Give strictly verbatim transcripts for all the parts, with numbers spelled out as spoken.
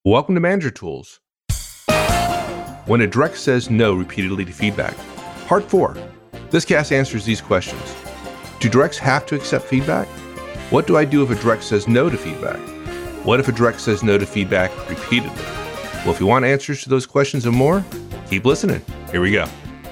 Welcome to Manager Tools. When a direct says no repeatedly to feedback. Part four. This cast answers these questions. Do directs have to accept feedback? What do I do if a direct says no to feedback? What if a direct says no to feedback repeatedly? Well, if you want answers to those questions and more, keep listening. Here we go.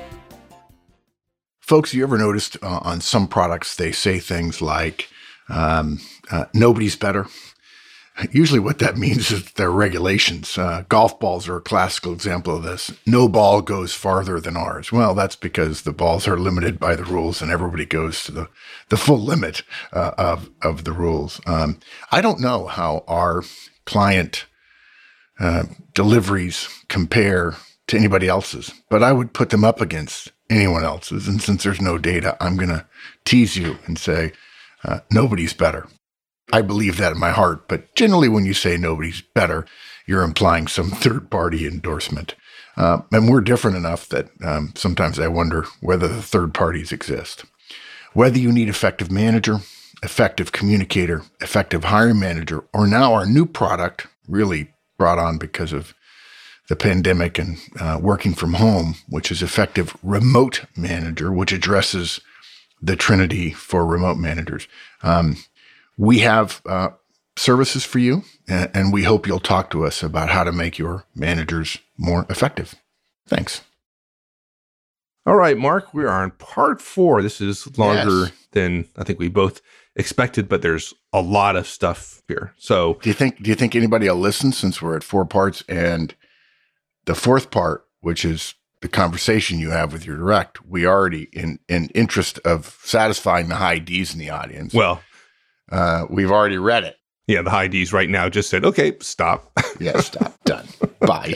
Folks, you ever noticed uh, on some products, they say things like, um, uh, nobody's better? Usually what that means is they're regulations. Uh, golf balls are a classical example of this. No ball goes farther than ours. Well, that's because the balls are limited by the rules and everybody goes to the, the full limit uh, of, of the rules. Um, I don't know how our client uh, deliveries compare to anybody else's, but I would put them up against anyone else's. And since there's no data, I'm going to tease you and say, uh, nobody's better. I believe that in my heart, but generally when you say nobody's better, you're implying some third-party endorsement. Uh, and we're different enough that um, sometimes I wonder whether the third parties exist. Whether you need effective manager, effective communicator, effective hiring manager, or now our new product, really brought on because of the pandemic and uh, working from home, which is effective remote manager, which addresses the trinity for remote managers. Um, We have uh, services for you, and, and we hope you'll talk to us about how to make your managers more effective. Thanks. All right, Mark, we are on part four. This is longer Yes. than I think we both expected, but there's a lot of stuff here. So Do you think do you think anybody will listen since we're at four parts? And the fourth part, which is the conversation you have with your direct, we already, in, in interest of satisfying the high Ds in the audience, well, uh, we've already read it. yeah, the high Ds right now just said, okay, stop. Yeah, stop. Done. Bye.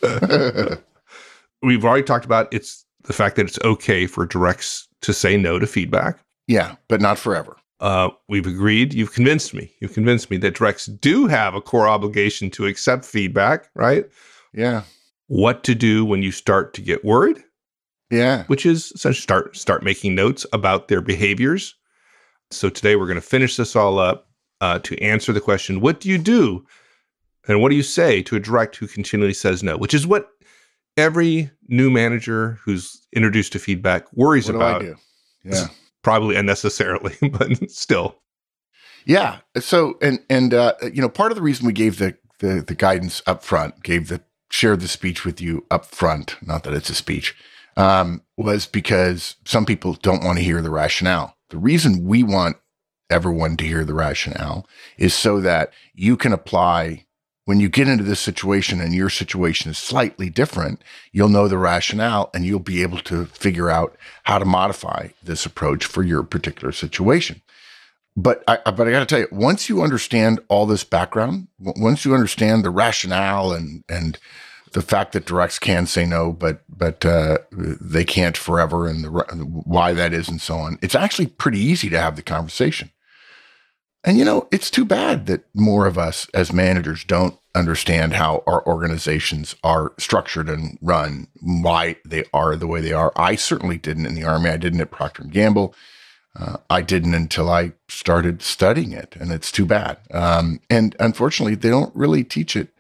We've already talked about it's the fact that it's okay for directs to say no to feedback. Yeah, but not forever. Uh, we've agreed. You've convinced me. You've convinced me that directs do have a core obligation to accept feedback, right? Yeah. What to do when you start to get worried, Yeah. which is essentially start, start making notes about their behaviors. So today we're going to finish this all up uh, to answer the question, what do you do? And what do you say to a direct who continually says no? Which is what every new manager who's introduced to feedback worries What do about. I do? Yeah. Probably unnecessarily, but still. Yeah. So, and, and, uh, you know, part of the reason we gave the, the, the guidance up front, gave the, shared the speech with you up front, not that it's a speech, um, was because some people don't want to hear the rationale. The reason we want everyone to hear the rationale is so that you can apply when you get into this situation and your situation is slightly different, you'll know the rationale and you'll be able to figure out how to modify this approach for your particular situation. But I, but I got to tell you, once you understand all this background, w- once you understand the rationale and, and the fact that directs can say no, but but uh, they can't forever, and the why that is, and so on. It's actually pretty easy to have the conversation. And you know, it's too bad that more of us as managers don't understand how our organizations are structured and run, why they are the way they are. I certainly didn't in the Army. I didn't at Procter and Gamble. Uh, I didn't until I started studying it, and it's too bad. Um, and unfortunately, they don't really teach it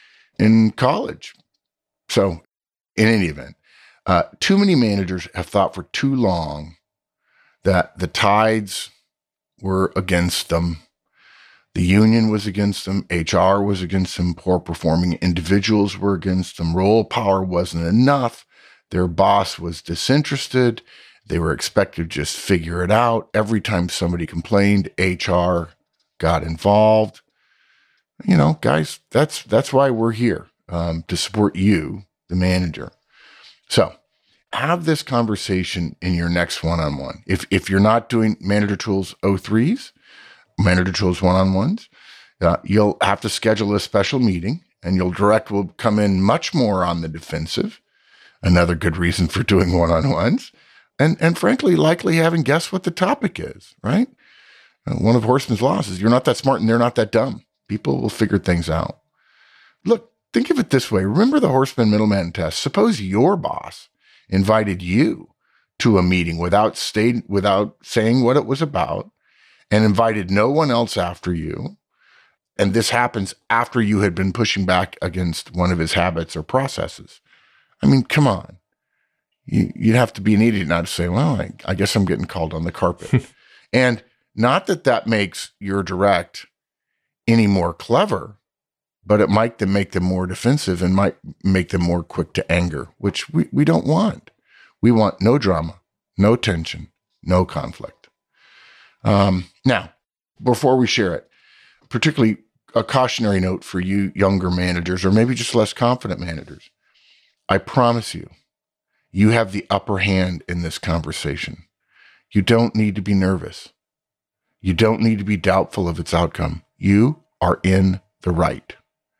in college. So in any event, uh, too many managers have thought for too long that the tides were against them. The union was against them. H R was against them. Poor performing individuals were against them. Role power wasn't enough. Their boss was disinterested. They were expected to just figure it out. Every time somebody complained, H R got involved. You know, guys, that's that's why we're here, um, to support you, the manager. So have this conversation in your next one-on-one. If if you're not doing Manager Tools oh threes, Manager Tools one-on-ones, uh, you'll have to schedule a special meeting, and your direct will come in much more on the defensive. Another good reason for doing one-on-ones. And, and frankly, likely having guessed what the topic is, right? Uh, one of Horstman's laws is you're not that smart and they're not that dumb. People will figure things out. Look, think of it this way. Remember the Horstman middleman test. Suppose your boss invited you to a meeting without staying, without saying what it was about, and invited no one else after you. And this happens after you had been pushing back against one of his habits or processes. I mean, come on. You, you'd have to be an idiot not to say, well, I, I guess I'm getting called on the carpet. And not that that makes your direct any more clever, but it might then make them more defensive and might make them more quick to anger, which we, we don't want. We want no drama, no tension, no conflict. Um, now, before we share it, particularly a cautionary note for you younger managers, or maybe just less confident managers. I promise you, you have the upper hand in this conversation. You don't need to be nervous. You don't need to be doubtful of its outcome. You are in the right.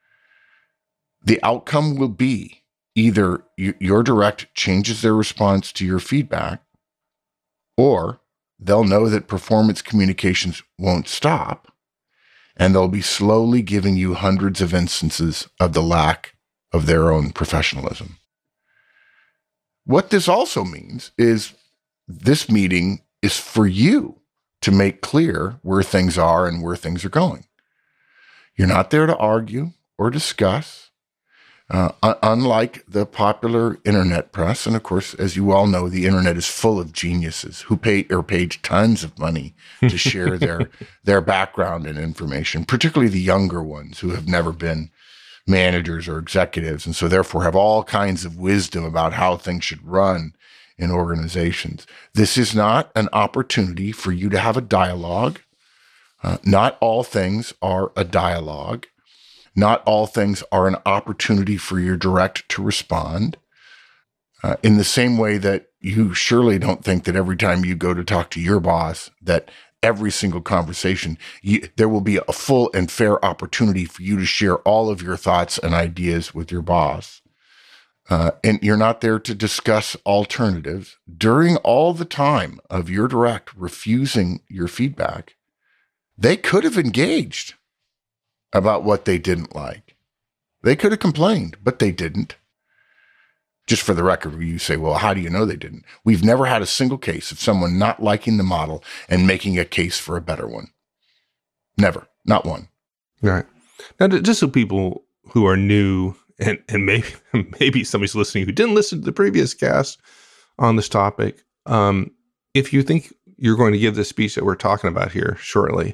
The outcome will be either you, your direct changes their response to your feedback, or they'll know that performance communications won't stop, and they'll be slowly giving you hundreds of instances of the lack of their own professionalism. What this also means is this meeting is for you to make clear where things are and where things are going. You're not there to argue or discuss. Uh, un- unlike the popular internet press, and of course, as you all know, the internet is full of geniuses who pay or paid tons of money to share their their background and information, particularly the younger ones who have never been managers or executives, and so therefore have all kinds of wisdom about how things should run in organizations. This is not an opportunity for you to have a dialogue. Uh, not all things are a dialogue. Not all things are an opportunity for your direct to respond. Uh, in the same way that you surely don't think that every time you go to talk to your boss, that every single conversation, you, there will be a full and fair opportunity for you to share all of your thoughts and ideas with your boss. Uh, and you're not there to discuss alternatives. During all the time of your direct refusing your feedback, they could have engaged about what they didn't like. They could have complained, but they didn't. Just for the record, you say, well, how do you know they didn't? We've never had a single case of someone not liking the model and making a case for a better one. Never. Not one. Right. Now, just so people who are new, and, and maybe maybe somebody's listening who didn't listen to the previous cast on this topic, um, if you think you're going to give this speech that we're talking about here shortly,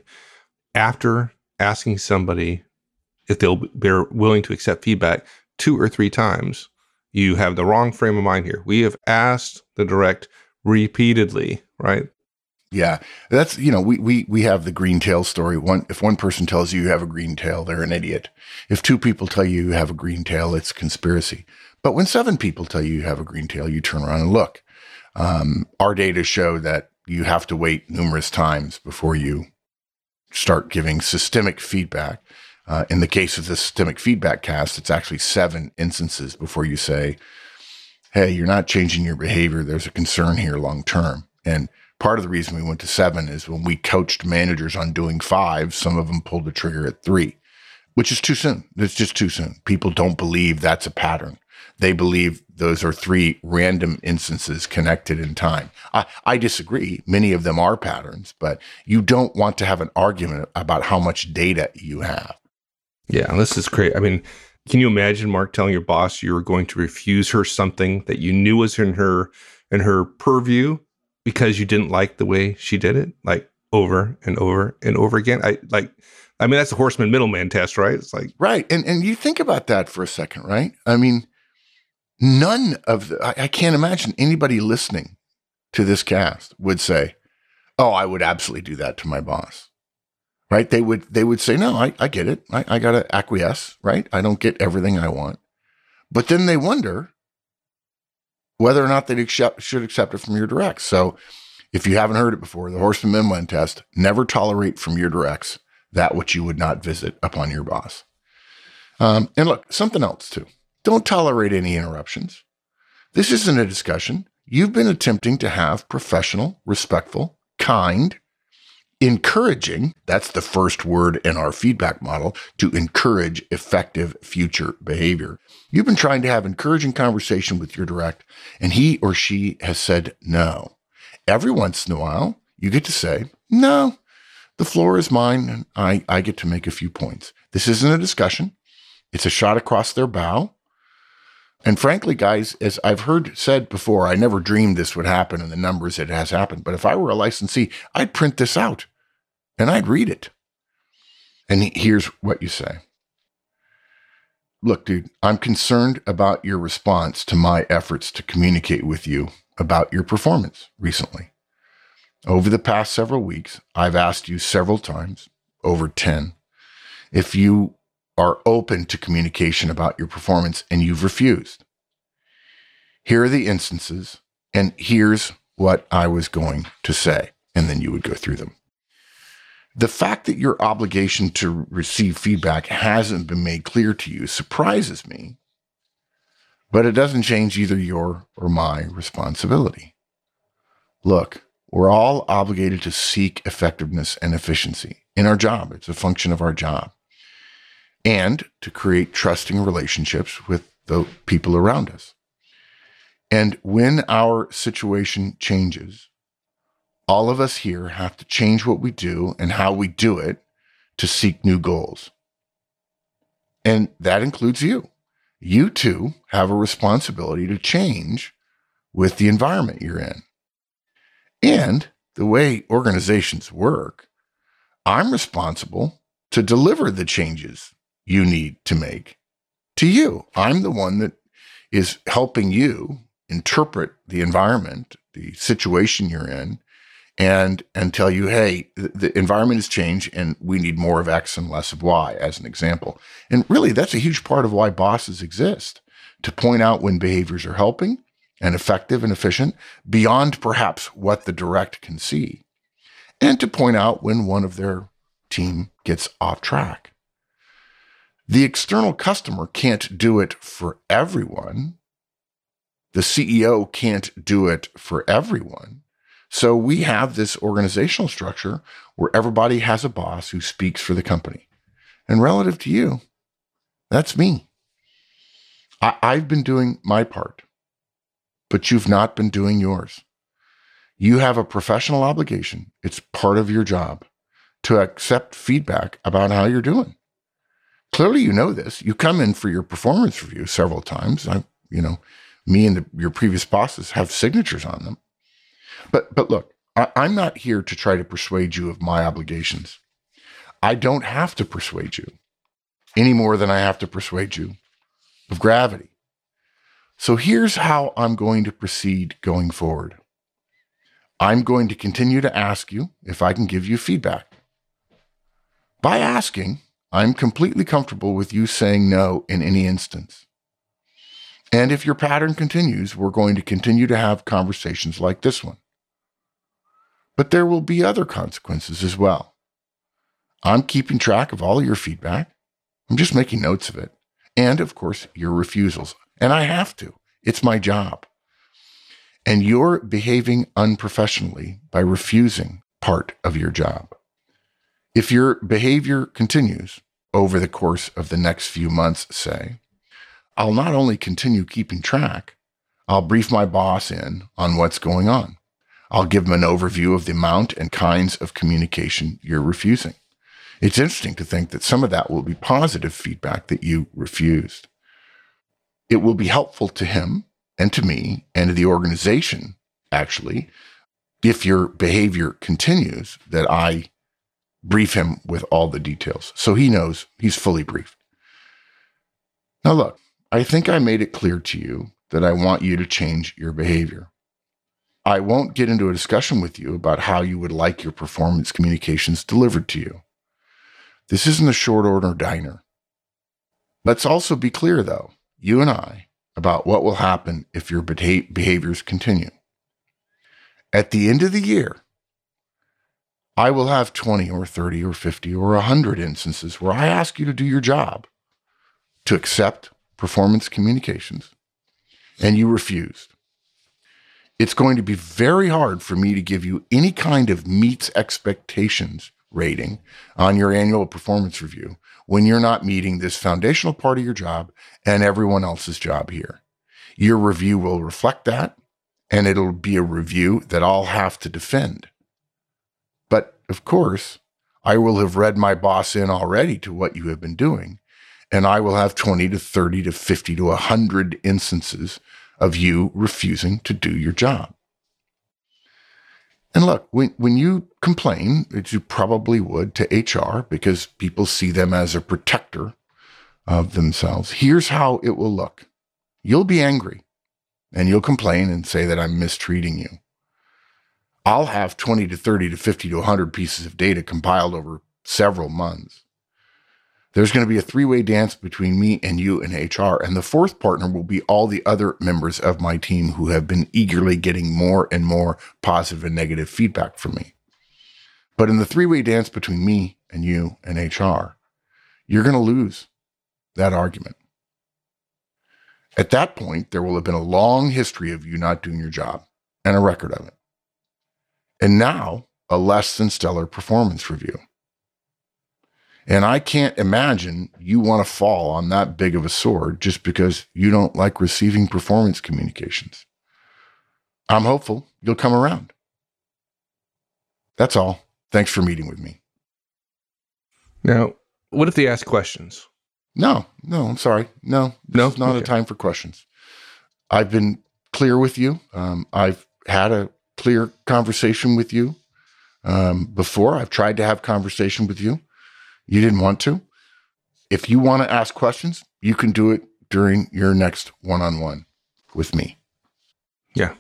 after asking somebody if they'll they're willing to accept feedback two or three times, you have the wrong frame of mind here. We have asked the direct repeatedly, right? Yeah, that's, you know, we we we have the green tail story. One, if one person tells you you have a green tail, they're an idiot. If two people tell you you have a green tail, it's conspiracy. But when seven people tell you you have a green tail, you turn around and look. Um, our data show that you have to wait numerous times before you start giving systemic feedback. Uh, in the case of the systemic feedback cast, it's actually seven instances before you say, hey, you're not changing your behavior. There's a concern here long term. And part of the reason we went to seven is when we coached managers on doing five, some of them pulled the trigger at three, which is too soon. It's just too soon. People don't believe that's a pattern. They believe those are three random instances connected in time. I, I disagree. Many of them are patterns, but you don't want to have an argument about how much data you have. Yeah, this is great. I mean, can you imagine, Mark, telling your boss you were going to refuse her something that you knew was in her in her purview because you didn't like the way she did it, like over and over and over again? I like. I mean, that's the Horstman middleman test, right? It's like right, and and you think about that for a second, right? I mean. None of the, I, I can't imagine anybody listening to this cast would say, oh, I would absolutely do that to my boss, right? They would, they would say, no, I, I get it. I, I got to acquiesce, right? I don't get everything I want. But then they wonder whether or not they accept, should accept it from your directs. So if you haven't heard it before, the Horstman-Middleman test, never tolerate from your directs that which you would not visit upon your boss. Um, and look, something else too. Don't tolerate any interruptions. This isn't a discussion. You've been attempting to have professional, respectful, kind, encouraging, that's the first word in our feedback model, to encourage effective future behavior. You've been trying to have encouraging conversation with your direct, and he or she has said no. Every once in a while, you get to say, no, the floor is mine, and I, I get to make a few points. This isn't a discussion. It's a shot across their bow. And frankly, guys, as I've heard said before, I never dreamed this would happen in the numbers it has happened. But if I were a licensee, I'd print this out and I'd read it. And here's what you say. Look, dude, I'm concerned about your response to my efforts to communicate with you about your performance recently. Over the past several weeks, I've asked you several times, over ten, if you are open to communication about your performance, and you've refused. Here are the instances, and here's what I was going to say, and then you would go through them. The fact that your obligation to receive feedback hasn't been made clear to you surprises me, but it doesn't change either your or my responsibility. Look, we're all obligated to seek effectiveness and efficiency in our job. It's a function of our job. And to create trusting relationships with the people around us. And when our situation changes, all of us here have to change what we do and how we do it to seek new goals. And that includes you. You too have a responsibility to change with the environment you're in. And the way organizations work, I'm responsible to deliver the changes you need to make to you. I'm the one that is helping you interpret the environment, the situation you're in, and and tell you, hey, the, the environment has changed and we need more of X and less of Y, as an example. And really, that's a huge part of why bosses exist, to point out when behaviors are helping and effective and efficient beyond perhaps what the direct can see, and to point out when one of their team gets off track. The external customer can't do it for everyone. The C E O can't do it for everyone. So we have this organizational structure where everybody has a boss who speaks for the company. And relative to you, that's me. I, I've been doing my part, but you've not been doing yours. You have a professional obligation. It's part of your job to accept feedback about how you're doing. Clearly, you know this. You come in for your performance review several times. I, you know, me and the, your previous bosses have signatures on them. But but look, I, I'm not here to try to persuade you of my obligations. I don't have to persuade you any more than I have to persuade you of gravity. So here's how I'm going to proceed going forward. I'm going to continue to ask you if I can give you feedback. By asking, I'm completely comfortable with you saying no in any instance. And if your pattern continues, we're going to continue to have conversations like this one. But there will be other consequences as well. I'm keeping track of all your feedback. I'm just making notes of it. And of course, your refusals. And I have to. It's my job. And you're behaving unprofessionally by refusing part of your job. If your behavior continues over the course of the next few months, say, I'll not only continue keeping track, I'll brief my boss in on what's going on. I'll give him an overview of the amount and kinds of communication you're refusing. It's interesting to think that some of that will be positive feedback that you refused. It will be helpful to him and to me and to the organization, actually, if your behavior continues, that I brief him with all the details so he knows he's fully briefed. Now, look, I think I made it clear to you that I want you to change your behavior. I won't get into a discussion with you about how you would like your performance communications delivered to you. This isn't a short order diner. Let's also be clear, though, you and I, about what will happen if your beha- behaviors continue. At the end of the year, I will have twenty or thirty or fifty or one hundred instances where I ask you to do your job, to accept performance communications, and you refused. It's going to be very hard for me to give you any kind of meets expectations rating on your annual performance review when you're not meeting this foundational part of your job and everyone else's job here. Your review will reflect that, and it'll be a review that I'll have to defend. But of course, I will have read my boss in already to what you have been doing, and I will have twenty to thirty to fifty to one hundred instances of you refusing to do your job. And look, when, when you complain, as you probably would to H R, because people see them as a protector of themselves, here's how it will look. You'll be angry, and you'll complain and say that I'm mistreating you. I'll have twenty to thirty to fifty to one hundred pieces of data compiled over several months. There's going to be a three-way dance between me and you and H R, and the fourth partner will be all the other members of my team who have been eagerly getting more and more positive and negative feedback from me. But in the three-way dance between me and you and H R, you're going to lose that argument. At that point, there will have been a long history of you not doing your job and a record of it. And now, a less than stellar performance review. And I can't imagine you want to fall on that big of a sword just because you don't like receiving performance communications. I'm hopeful you'll come around. That's all. Thanks for meeting with me. Now, what if they ask questions? No, no, I'm sorry. No, no, it's not okay. A time for questions. I've been clear with you. Um, I've had a clear conversation with you um, before. I've tried to have conversation with you. You didn't want to. If you want to ask questions, you can do it during your next one-on-one with me. Yeah.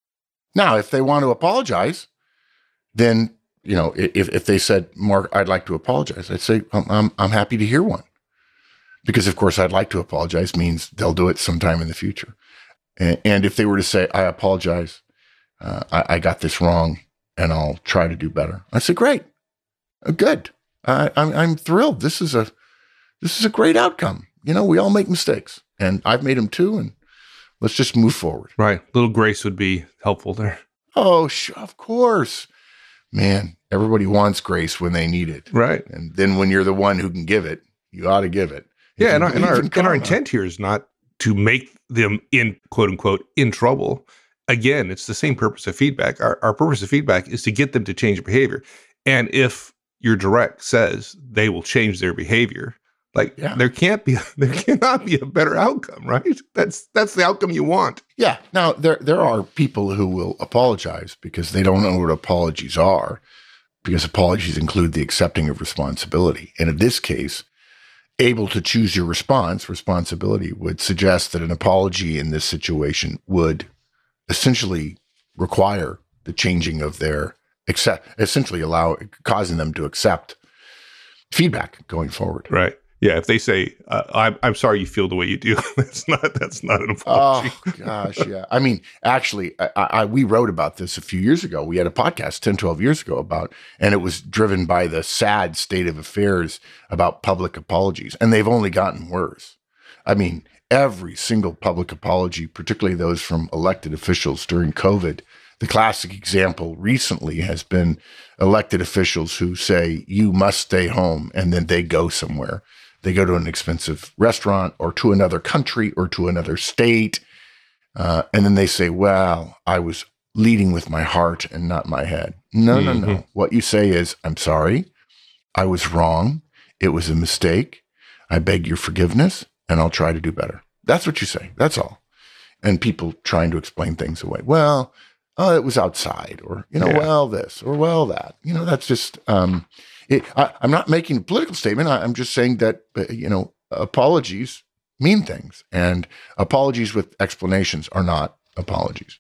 Now, if they want to apologize, then, you know, if, if they said, Mark, I'd like to apologize, I'd say, I'm, I'm, I'm happy to hear one. Because, of course, I'd like to apologize means they'll do it sometime in the future. And, and if they were to say, I apologize, uh, I, I got this wrong, and I'll try to do better, I say, great, uh, good. I, I'm, I'm thrilled. This is a, this is a great outcome. You know, we all make mistakes, and I've made them too. And let's just move forward. Right. Little grace would be helpful there. Oh, sure, of course, man. Everybody wants grace when they need it. Right. And then when you're the one who can give it, you ought to give it. Yeah. And our, and our, and our intent here is not to make them in quote unquote in trouble. Again, it's the same purpose of feedback. Our, our purpose of feedback is to get them to change behavior. And if your direct says they will change their behavior, like yeah. there can't be, there cannot be a better outcome, right? That's that's the outcome you want. Yeah. Now there there are people who will apologize because they don't know what apologies are, because apologies include the accepting of responsibility. And in this case, able to choose your response, responsibility would suggest that an apology in this situation would essentially require the changing of their Accept, essentially allow, causing them to accept feedback going forward. Right. Yeah. If they say, uh, I'm, I'm sorry you feel the way you do, that's not, that's not an apology. Oh, gosh. Yeah. I mean, actually, I, I, we wrote about this a few years ago. We had a podcast ten, twelve years ago about, and it was driven by the sad state of affairs about public apologies. And they've only gotten worse. I mean, every single public apology, particularly those from elected officials during COVID, the classic example recently has been elected officials who say, you must stay home, and then they go somewhere. They go to an expensive restaurant or to another country or to another state. Uh, and then they say, well, I was leading with my heart and not my head. No, mm-hmm. no, no. What you say is, I'm sorry. I was wrong. It was a mistake. I beg your forgiveness, and I'll try to do better. That's what you say. That's all. And people trying to explain things away. Well, oh, it was outside, or, you know, yeah. well, this, or well, that, you know, that's just, um, it, I, I'm not making a political statement. I, I'm just saying that, uh, you know, apologies mean things, and apologies with explanations are not apologies.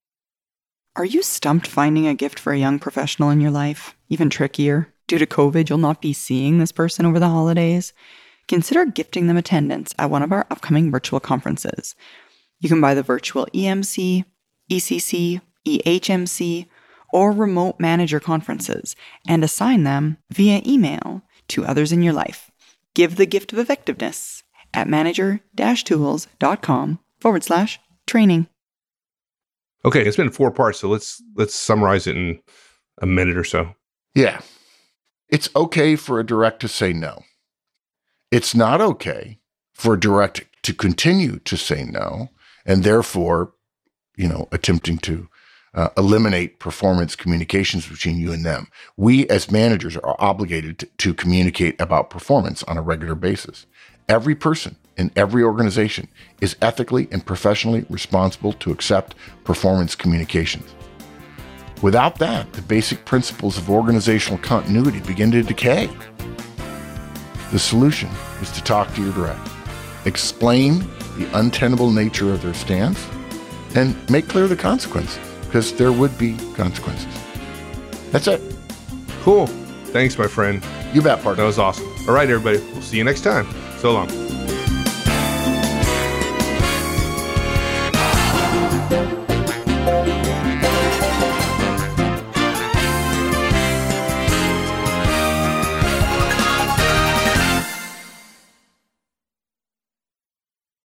Are you stumped finding a gift for a young professional in your life? Even trickier? Due to COVID, you'll not be seeing this person over the holidays. Consider gifting them attendance at one of our upcoming virtual conferences. You can buy the virtual E M C, E C C, E H M C, or remote manager conferences and assign them via email to others in your life. Give the gift of effectiveness at manager-tools.com forward slash training. Okay, it's been four parts, so let's let's summarize it in a minute or so. Yeah. It's okay for a direct to say no. It's not okay for a direct to continue to say no, and therefore, you know, attempting to uh, eliminate performance communications between you and them. We as managers are obligated to, to communicate about performance on a regular basis. Every person in every organization is ethically and professionally responsible to accept performance communications. Without that, the basic principles of organizational continuity begin to decay. The solution is to talk to your direct, explain the untenable nature of their stance, and make clear the consequences, because there would be consequences. That's it. Cool. Thanks, my friend. You bet, partner. That was awesome. All right, everybody. We'll see you next time. So long.